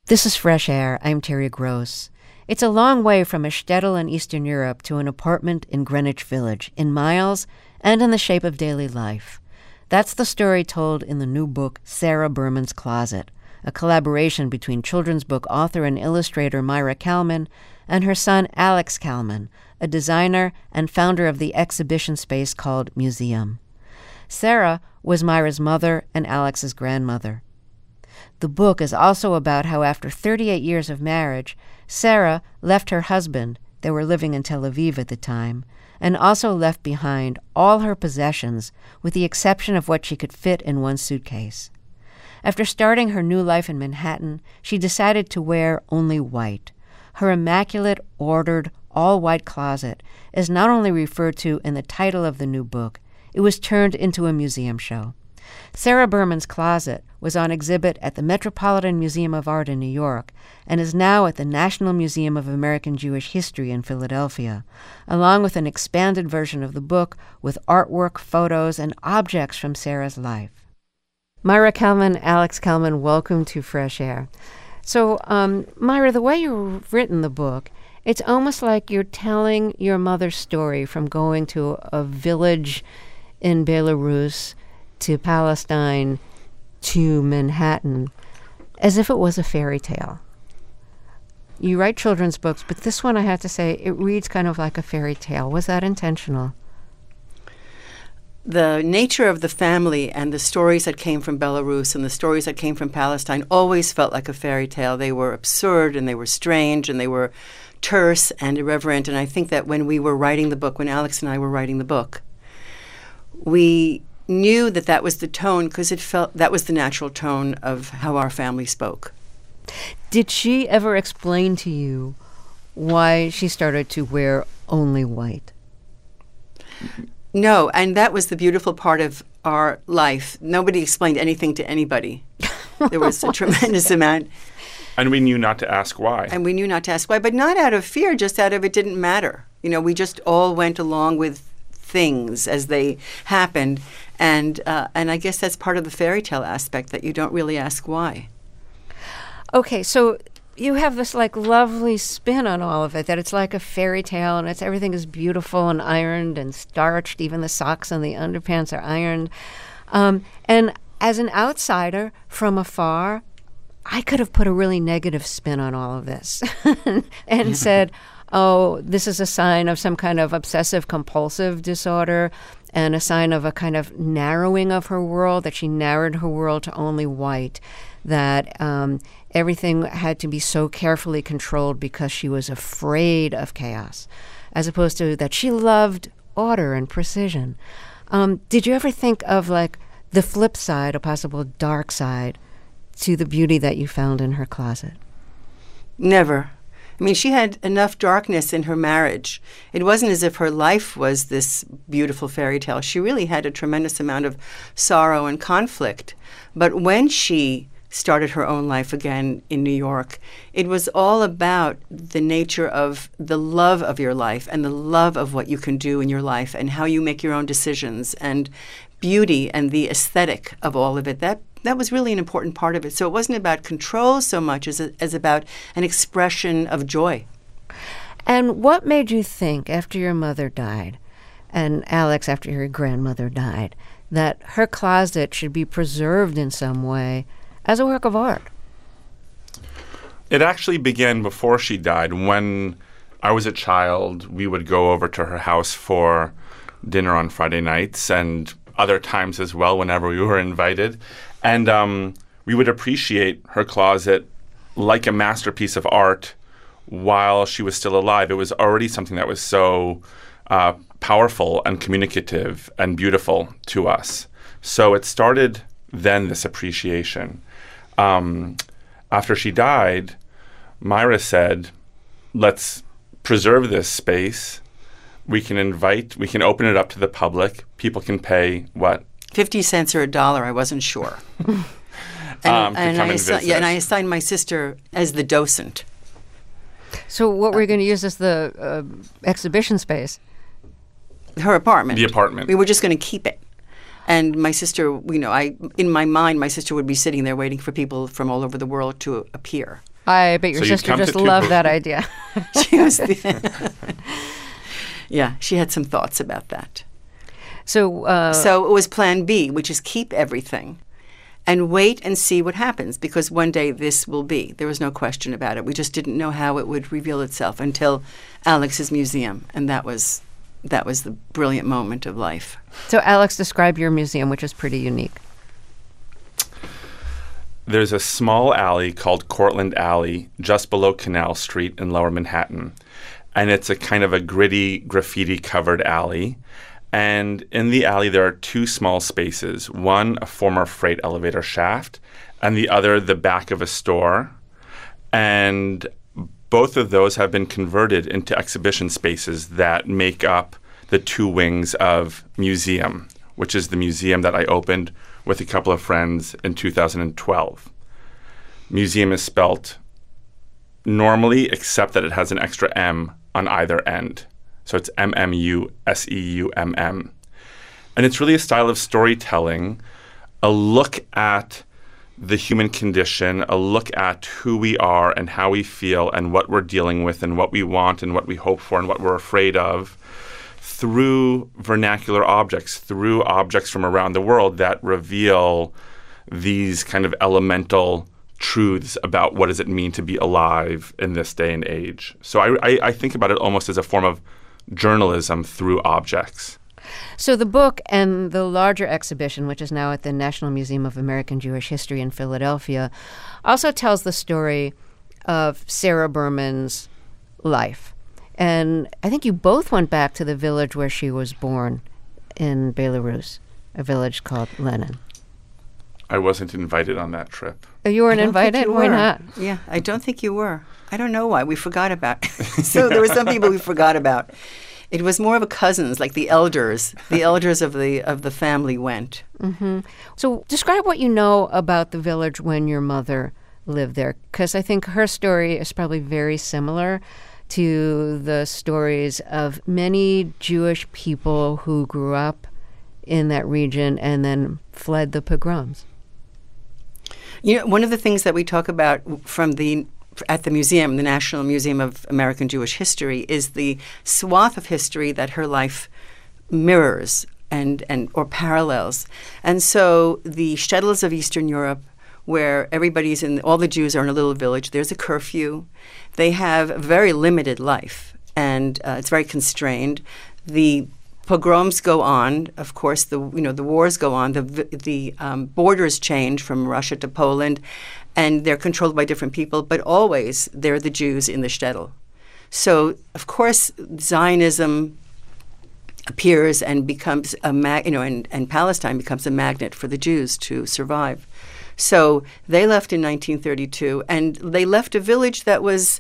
This is Fresh Air. I'm Terry Gross. It's a long way from a shtetl in Eastern Europe to an apartment in Greenwich Village, in miles and in the shape of daily life. That's the story told in the new book, Sarah Berman's Closet, a collaboration between children's book author and illustrator Maira Kalman and her son Alex Kalman, a designer and founder of the exhibition space called Museum. Sarah was Maira's mother and Alex's grandmother. The book is also about how after 38 years of marriage, Sarah left her husband, they were living in Tel Aviv at the time, and also left behind all her possessions with the exception of what she could fit in one suitcase. After starting her new life in Manhattan, she decided to wear only white. Her immaculate, ordered, all-white closet is not only referred to in the title of the new book, it was turned into a museum show. Sarah Berman's Closet was on exhibit at the Metropolitan Museum of Art in New York and is now at the National Museum of American Jewish History in Philadelphia, along with an expanded version of the book with artwork, photos, and objects from Sarah's life. Maira Kalman, Alex Kalman, welcome to Fresh Air. So, Maira, the way you've written the book, it's almost like you're telling your mother's story from going to a village in Belarus to Palestine to Manhattan, as if it was a fairy tale. You write children's books, but this one, I have to say, it reads kind of like a fairy tale. Was that intentional? The nature of the family and the stories that came from Belarus and the stories that came from Palestine always felt like a fairy tale. They were absurd and they were strange and they were terse and irreverent. And I think that when we were writing the book, when Alex and I were writing the book, we knew that that was the tone because it felt that was the natural tone of how our family spoke. Did she ever explain to you why she started to wear only white? No, and that was the beautiful part of our life. Nobody explained anything to anybody. There was a tremendous amount. And we knew not to ask why. And we knew not to ask why, but not out of fear, just out of it didn't matter. You know, we just all went along with things as they happened. And I guess that's part of the fairy tale aspect, that you don't really ask why. Okay, so you have this like lovely spin on all of it, that it's like a fairy tale and everything is beautiful and ironed and starched. Even the socks and the underpants are ironed. And as an outsider from afar, I could have put a really negative spin on all of this and said, oh, this is a sign of some kind of obsessive-compulsive disorder and a sign of a kind of narrowing of her world, that she narrowed her world to only white, that everything had to be so carefully controlled because she was afraid of chaos, as opposed to that she loved order and precision. Did you ever think of, like, the flip side, a possible dark side, to the beauty that you found in her closet? Never. I mean, she had enough darkness in her marriage. It wasn't as if her life was this beautiful fairy tale. She really had a tremendous amount of sorrow and conflict. But when she started her own life again in New York, it was all about the nature of the love of your life and the love of what you can do in your life and how you make your own decisions and beauty and the aesthetic of all of it. That was really an important part of it. So it wasn't about control so much as about an expression of joy. And what made you think, after your mother died, and Alex, after your grandmother died, that her closet should be preserved in some way as a work of art? It actually began before she died. When I was a child, we would go over to her house for dinner on Friday nights and other times as well whenever we were invited. And we would appreciate her closet like a masterpiece of art while she was still alive. It was already something that was so powerful and communicative and beautiful to us. So it started then, this appreciation. After she died, Maira said, let's preserve this space. We can open it up to the public. People can pay, what? 50 cents or $1, I wasn't sure. and I assigned my sister as the docent. So what were you going to use as the exhibition space? Her apartment. The apartment. We were just going to keep it. And my sister, in my mind, my sister would be sitting there waiting for people from all over the world to appear. I bet your So you'd sister come to just two loved books. that idea. She was yeah, she had some thoughts about that. So it was plan B, which is keep everything and wait and see what happens, because one day this will be. There was no question about it. We just didn't know how it would reveal itself until Alex's museum, and that was the brilliant moment of life. So Alex, describe your museum, which is pretty unique. There's a small alley called Cortlandt Alley just below Canal Street in Lower Manhattan. And it's a kind of a gritty, graffiti-covered alley. And in the alley, there are two small spaces. One, a former freight elevator shaft, and the other, the back of a store. And both of those have been converted into exhibition spaces that make up the two wings of Museum, which is the museum that I opened with a couple of friends in 2012. Museum is spelt normally, except that it has an extra M on either end. So it's MMUSEUMM. And it's really a style of storytelling, a look at the human condition, a look at who we are and how we feel and what we're dealing with and what we want and what we hope for and what we're afraid of, through vernacular objects, through objects from around the world that reveal these kind of elemental truths about what does it mean to be alive in this day and age. So I think about it almost as a form of journalism through objects. So the book and the larger exhibition, which is now at the National Museum of American Jewish History in Philadelphia, also tells the story of Sarah Berman's life. And I think you both went back to the village where she was born in Belarus, a village called Lenin. I wasn't invited on that trip. Oh, you weren't invited? Why not? Yeah, I don't think you were. I don't know why. We forgot about So there were some people we forgot about. It was more of a cousins, like the elders. The elders of the family went. Mm-hmm. So describe what you know about the village when your mother lived there, because I think her story is probably very similar to the stories of many Jewish people who grew up in that region and then fled the pogroms. You know, one of the things that we talk about at the museum, the National Museum of American Jewish History, is the swath of history that her life mirrors and or parallels. And so the shtetls of Eastern Europe, where all the Jews are in a little village, there's a curfew. They have a very limited life, and it's very constrained. The pogroms go on. Of course, the wars go on. The borders change from Russia to Poland, and they're controlled by different people. But always, they're the Jews in the shtetl. So, of course, Zionism appears and becomes and Palestine becomes a magnet for the Jews to survive. So they left in 1932, and they left a village that was,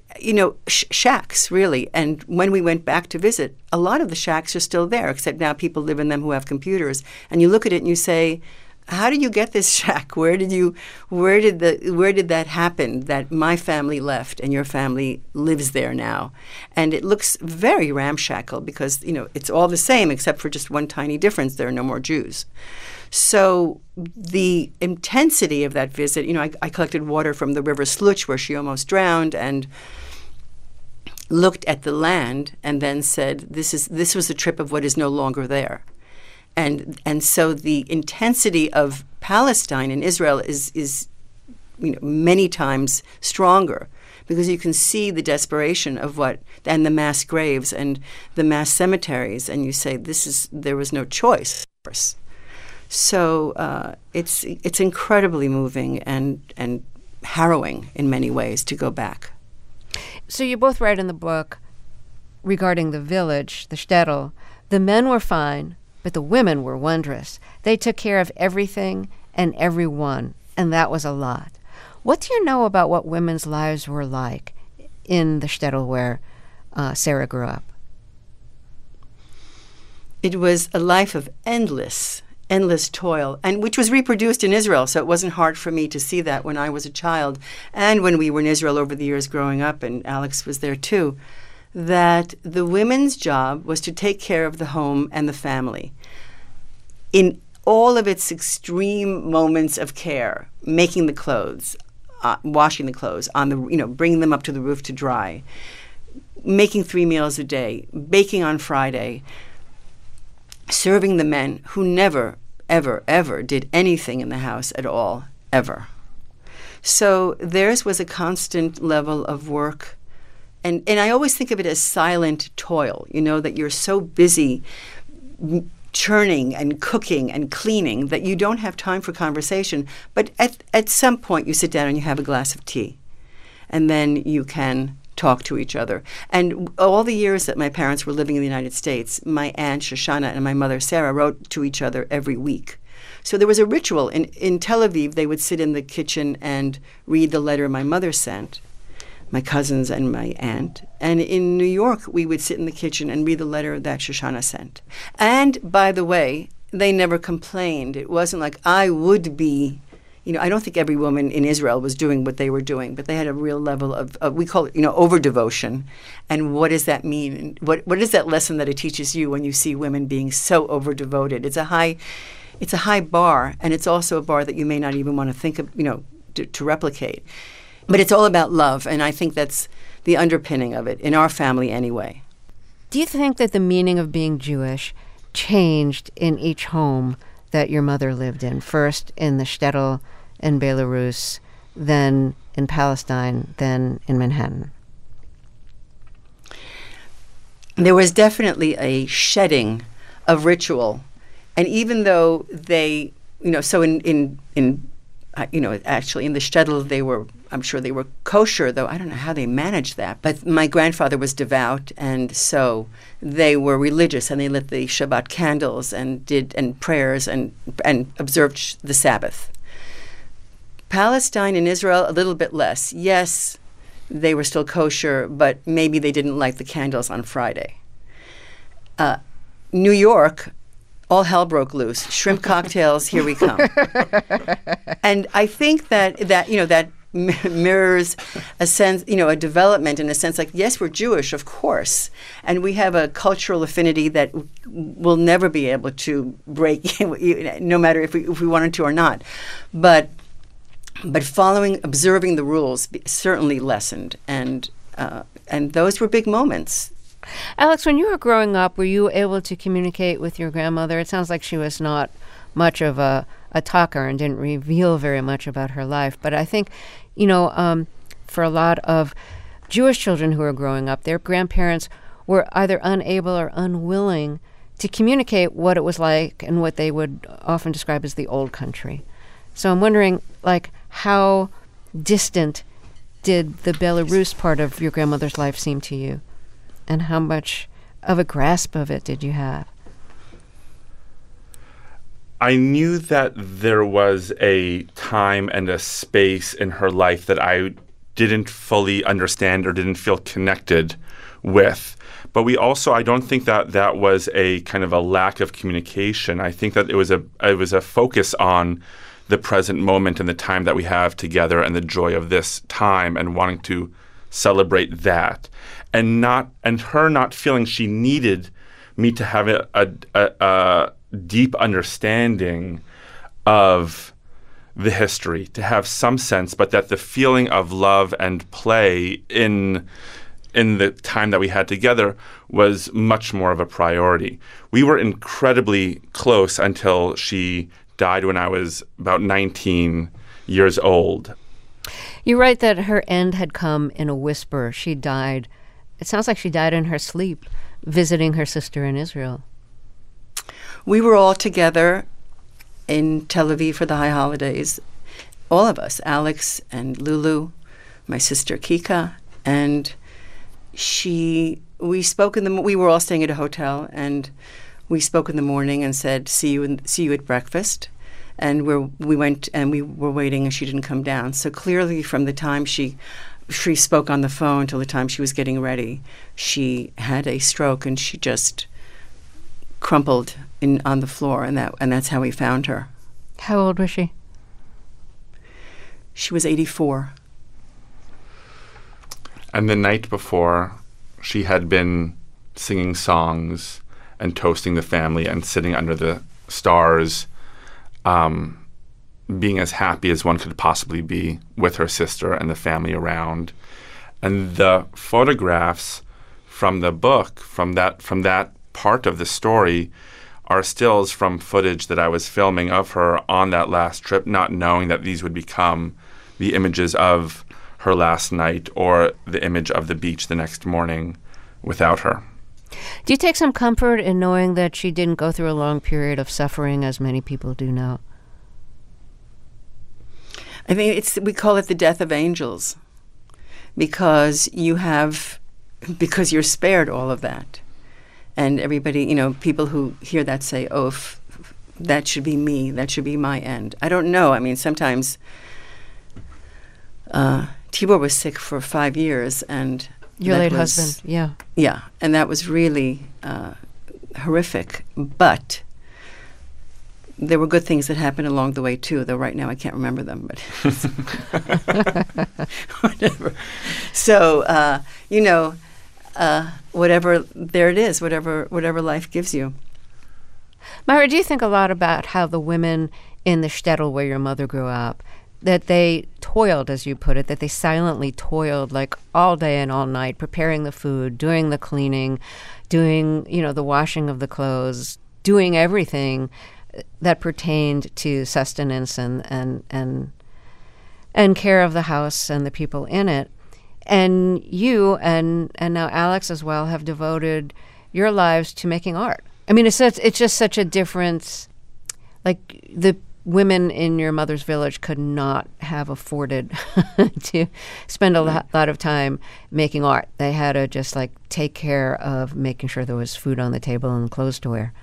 shacks, really. And when we went back to visit, a lot of the shacks are still there, except now people live in them who have computers. And you look at it and you say, how did you get this shack? Where did that happen that my family left and your family lives there now? And it looks very ramshackle because, it's all the same except for just one tiny difference. There are no more Jews. So the intensity of that visit, I collected water from the river Sluch where she almost drowned and looked at the land and then said, this was a trip of what is no longer there. And so the intensity of Palestine and Israel is many times stronger because you can see the desperation of and the mass graves and the mass cemeteries, and you say there was no choice. So it's incredibly moving and harrowing in many ways to go back. So you both write in the book regarding the village, the shtetl, the men were fine, but the women were wondrous. They took care of everything and everyone, and that was a lot. What do you know about what women's lives were like in the shtetl where Sarah grew up? It was a life of endless toil, and which was reproduced in Israel, so it wasn't hard for me to see that when I was a child and when we were in Israel over the years growing up, and Alex was there too, that the women's job was to take care of the home and the family in all of its extreme moments of care, making the clothes, washing the clothes, bringing them up to the roof to dry, making 3 meals a day, baking on Friday, serving the men who never, ever, ever did anything in the house at all, ever. So theirs was a constant level of work. And I always think of it as silent toil, that you're so busy churning and cooking and cleaning that you don't have time for conversation. But at some point you sit down and you have a glass of tea. And then you can talk to each other. And all the years that my parents were living in the United States, my aunt Shoshana and my mother Sarah wrote to each other every week. So there was a ritual. In Tel Aviv, they would sit in the kitchen and read the letter my mother sent, my cousins and my aunt. And in New York, we would sit in the kitchen and read the letter that Shoshana sent. And by the way, they never complained. It wasn't like I would be. I don't think every woman in Israel was doing what they were doing, but they had a real level of we call it, over-devotion. And what does that mean? What is that lesson that it teaches you when you see women being so over-devoted? It's a high bar, and it's also a bar that you may not even want to think of, to replicate. But it's all about love, and I think that's the underpinning of it, in our family anyway. Do you think that the meaning of being Jewish changed in each home that your mother lived in? First in the shtetl in Belarus, then in Palestine, then in Manhattan? There was definitely a shedding of ritual. And even though they, so in actually in the shtetl I'm sure they were kosher, though I don't know how they managed that. But my grandfather was devout, and so they were religious, and they lit the Shabbat candles and did prayers and observed the Sabbath. Palestine and Israel, a little bit less. Yes, they were still kosher, but maybe they didn't light the candles on Friday. New York, all hell broke loose. Shrimp cocktails, here we come. And I think that mirrors a sense, a development in a sense like, yes, we're Jewish, of course, and we have a cultural affinity that we'll never be able to break, no matter if we wanted to or not. But observing the rules certainly lessened, and those were big moments. Alex, when you were growing up, were you able to communicate with your grandmother? It sounds like she was not much of a talker and didn't reveal very much about her life. But I think, for a lot of Jewish children who are growing up, their grandparents were either unable or unwilling to communicate what it was like and what they would often describe as the old country. So I'm wondering, how distant did the Belarus part of your grandmother's life seem to you? And how much of a grasp of it did you have? I knew that there was a time and a space in her life that I didn't fully understand or didn't feel connected with. But I don't think that was a kind of a lack of communication. I think that it was a focus on the present moment and the time that we have together and the joy of this time and wanting to celebrate that. And her not feeling she needed me to have a deep understanding of the history, to have some sense, but that the feeling of love and play in the time that we had together was much more of a priority. We were incredibly close until she died when I was about 19 years old. You write that her end had come in a whisper. She died. It sounds like she died in her sleep, visiting her sister in Israel. We were all together in Tel Aviv for the high holidays. All of us, Alex and Lulu, my sister Kika, and we spoke we were all staying at a hotel, and we spoke in the morning and said, see you at breakfast. And we went and we were waiting, and she didn't come down. So clearly from the time she spoke on the phone till the time she was getting ready, she had a stroke, and she just crumpled on the floor, and that's how we found her. How old was she? She was 84. And the night before, she had been singing songs and toasting the family and sitting under the stars being as happy as one could possibly be with her sister and the family around. And the photographs from the book, from that part of the story, are stills from footage that I was filming of her on that last trip, not knowing that these would become the images of her last night or the image of the beach the next morning without her. Do you take some comfort in knowing that she didn't go through a long period of suffering as many people do now? I think we call it the death of angels, because because you're spared all of that. And everybody, people who hear that say, oh, that should be me, that should be my end. I don't know. I mean, sometimes Tibor was sick for 5 years, and your late husband, yeah. Yeah, and that was really horrific. But there were good things that happened along the way, too, though right now I can't remember them. But whatever. So, whatever, there it is, whatever life gives you. Myra, do you think a lot about how the women in the shtetl where your mother grew up, that they toiled, as you put it, that they silently toiled like all day and all night, preparing the food, doing the cleaning, doing, the washing of the clothes, doing everything that pertained to sustenance and care of the house and the people in it. And you and now Alex as well have devoted your lives to making art. I mean, it's just such a difference. Like, the women in your mother's village could not have afforded to spend a lot of time making art. They had to just take care of making sure there was food on the table and clothes to wear.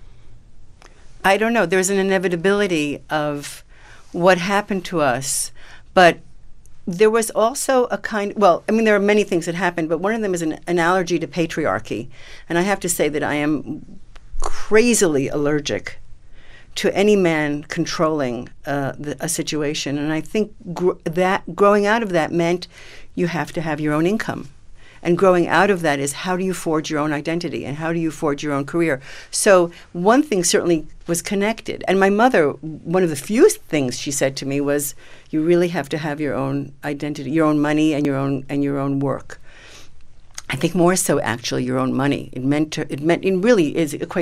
I don't know. There's an inevitability of what happened to us, but there was also there are many things that happened, but one of them is an allergy to patriarchy. And I have to say that I am crazily allergic to any man controlling a situation. And I think that growing out of that meant you have to have your own income. And growing out of that is, how do you forge your own identity and how do you forge your own career? So one thing certainly was connected. And my mother, one of the few things she said to me was, you really have to have your own identity, your own money and your own work. I think more so, actually, your own money. It really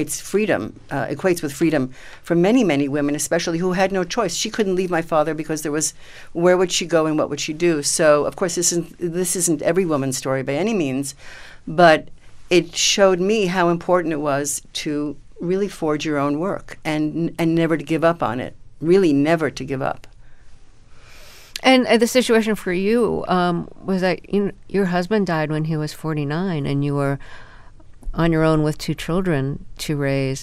equates with freedom for many, many women, especially who had no choice. She couldn't leave my father because where would she go and what would she do? So, of course, this isn't every woman's story by any means, but it showed me how important it was to really forge your own work and never to give up on it. Really, never to give up. And the situation for you was that your husband died when he was 49, and you were on your own with 2 children to raise.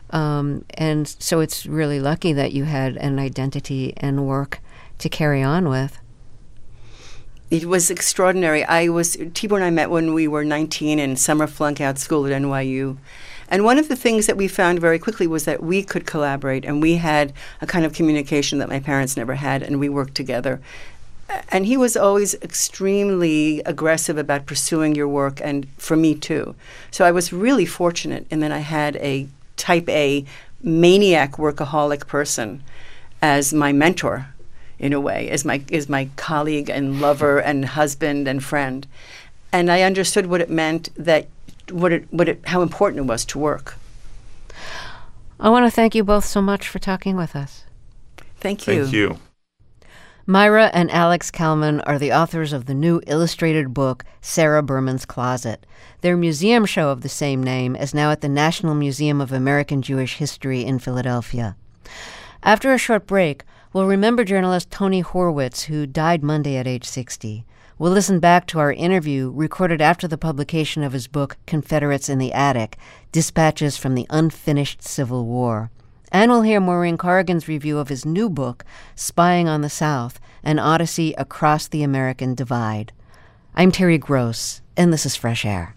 And so it's really lucky that you had an identity and work to carry on with. It was extraordinary. Tibor and I met when we were 19 in summer flunk out school at NYU. And one of the things that we found very quickly was that we could collaborate, and we had a kind of communication that my parents never had, and we worked together. And he was always extremely aggressive about pursuing your work, and for me too. So I was really fortunate in that I had a type A maniac workaholic person as my mentor, in a way, as my colleague and lover and husband and friend. And I understood what it meant, how important it was to work. I want to thank you both so much for talking with us. Thank you. Thank you. Myra and Alex Kalman are the authors of the new illustrated book, Sarah Berman's Closet. Their museum show of the same name is now at the National Museum of American Jewish History in Philadelphia. After a short break, we'll remember journalist Tony Horwitz, who died Monday at age 60. We'll listen back to our interview recorded after the publication of his book, Confederates in the Attic, Dispatches from the Unfinished Civil War. And we'll hear Maureen Corrigan's review of his new book, Spying on the South, An Odyssey Across the American Divide. I'm Terry Gross, and this is Fresh Air.